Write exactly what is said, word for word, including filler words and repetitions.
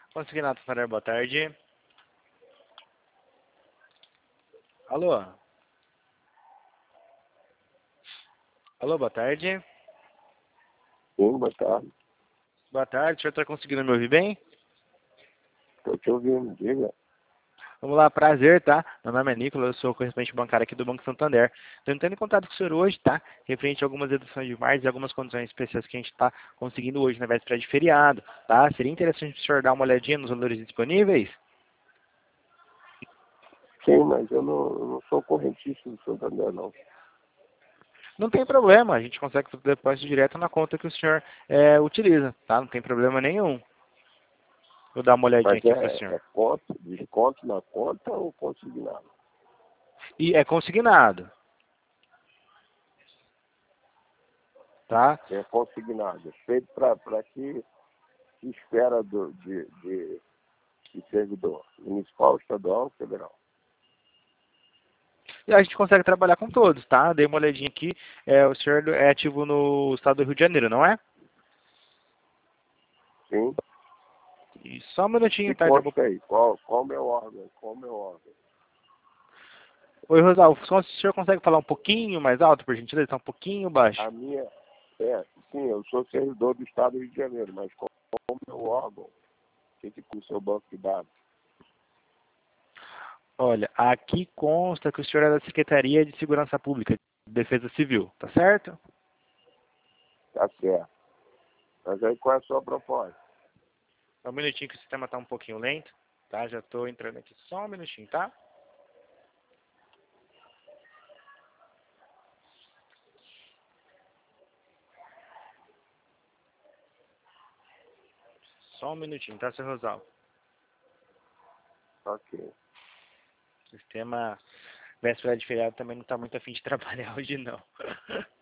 Consignato Farar, boa tarde. Alô? Alô, boa tarde. Sim, boa tarde. Boa tarde, o senhor está conseguindo me ouvir bem? Estou te ouvindo, diga. Vamos lá, prazer, tá? Meu nome é Nicolas, eu sou o correspondente bancário aqui do Banco Santander. Estou entrando em contato com o senhor hoje, tá? Referente a algumas reduções de margens e algumas condições especiais que a gente está conseguindo hoje na véspera de feriado, tá? Seria interessante o senhor dar uma olhadinha nos valores disponíveis? Sim, mas eu não, eu não sou correntista do Santander, não. Não tem problema, a gente consegue fazer depósito direto na conta que o senhor é, utiliza, tá? Não tem problema nenhum. Vou dar uma olhadinha Mas aqui para o é, senhor. é conto, desconto na conta ou consignado? E é consignado, tá? É consignado. É feito para que se espera do, de, de, de servidor municipal, estadual, federal. E a gente consegue trabalhar com todos, tá? Dei uma olhadinha aqui. É, o senhor é ativo no estado do Rio de Janeiro, não é? Sim. E só um minutinho, Que tá? Já vou... consta aí? Qual, qual o meu órgão? Qual o meu órgão? Oi, Rosalvo, só se o senhor consegue falar um pouquinho mais alto, por gentileza? Está um pouquinho baixo. A minha, é, sim, eu sou servidor do estado do Rio de Janeiro, mas qual, qual o meu órgão? O que que com o seu banco de dados? Olha, aqui consta que o senhor é da Secretaria de Segurança Pública, Defesa Civil, tá certo? Tá certo. Mas aí qual é a sua proposta? Só um minutinho que o sistema está um pouquinho lento, tá? Já estou entrando aqui, só um minutinho, tá? Só um minutinho, tá, seu Rosalvo? Ok. O sistema véspera de feriado também não está muito afim de trabalhar hoje, não.